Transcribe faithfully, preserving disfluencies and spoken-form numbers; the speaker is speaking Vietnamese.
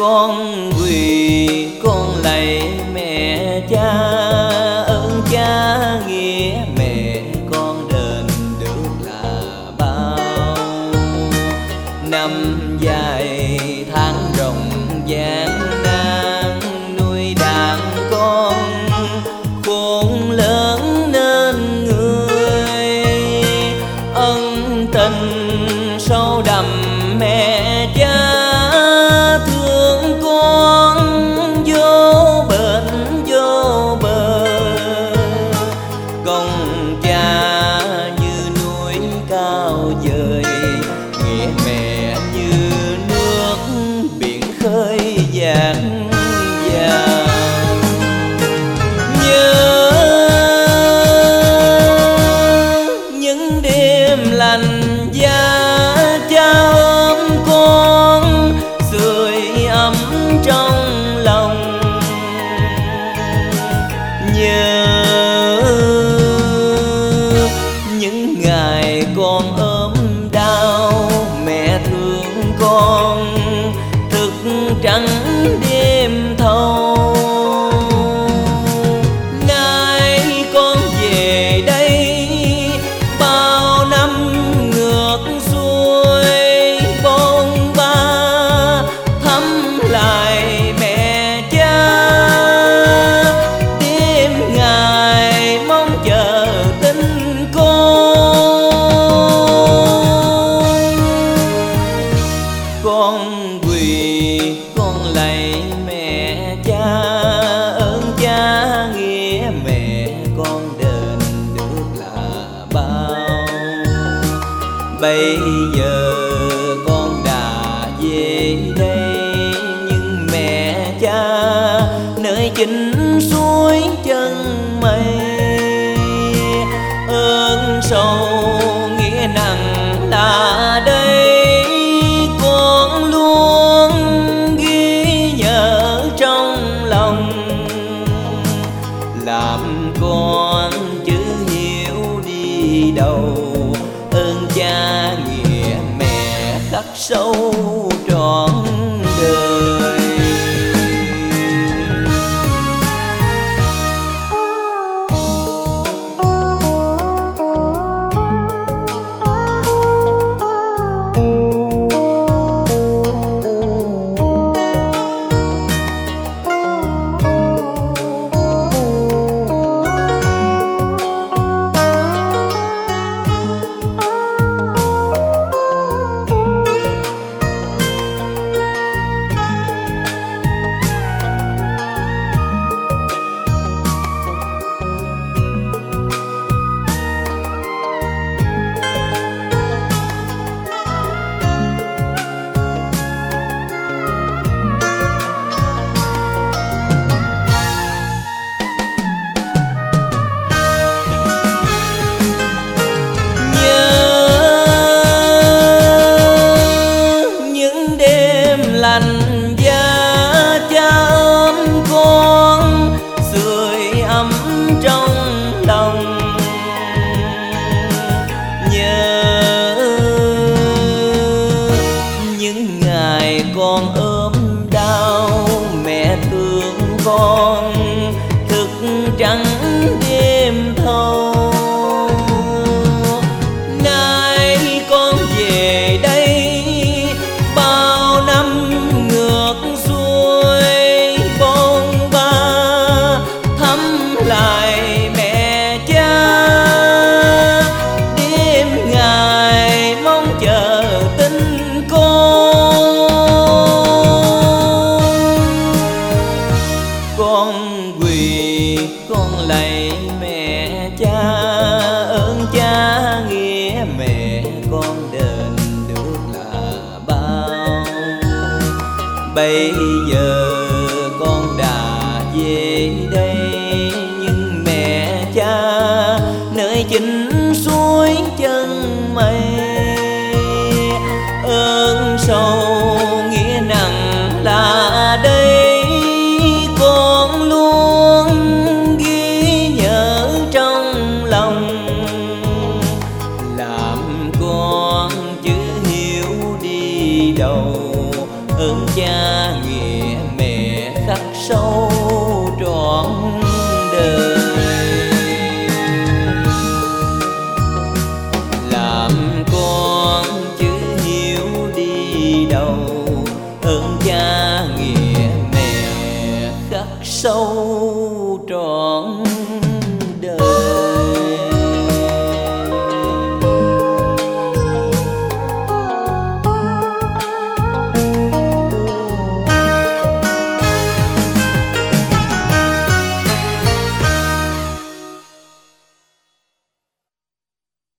con quỳ con lạy mẹ cha, ơn cha nghĩa mẹ con đền được là bao. Năm dài tháng rộng gian nan nuôi đàn con, khôn lớn nên người ân tình sâu đậm mẹ cha. Thương con vô bệnh vô bờ, công cha như núi cao vời, nghĩa mẹ như nước biển khơi dạt dào. Nhớ những đêm lạnh giá cha ôm con, sưởi ấm trong lòng. Nhớ những ngày con ốm đau, mẹ thương con thức trắng đêm thâu. Nay con về đây bao năm ngược xuôi, bôn ba thăm lại mẹ cha. Đêm ngày mong chờ tin con, con quỳ con lạy mẹ cha, ơn cha nghĩa mẹ con đền được là bao. Bây giờ con đã về đây, nhưng mẹ cha nơi chính suối chân mây. Ơn sâu nghĩa nặng là đây, con luôn ghi nhớ trong lòng. Làm con chứ hiểu đi đâu, ơn cha nghĩa mẹ khắc sâu trọn đời. Lạnh giá cha ôm con, sưởi ấm trong lòng. Nhớ những ngày con ốm đau, mẹ thương con thức trắng đêm thâu. Nay con về đây bao năm ngược xuôi, bôn ba thăm lại mẹ cha. Đêm ngày mong chờ tin con, con quỳ con lạy mẹ cha, ơn cha nghĩa mẹ con đền được là bao. Bây giờ con đã về đây, nhưng mẹ cha nơi chính suối chân mây. Ơn sâu nghĩa nặng là đây, con luôn ghi nhớ trong lòng. Làm con chứ hiểu đi đâu, ơn cha cha nghĩa mẹ khắc sâu trọn đời. Làm con chứ hiếu đi đâu, ơn cha nghĩa mẹ khắc sâu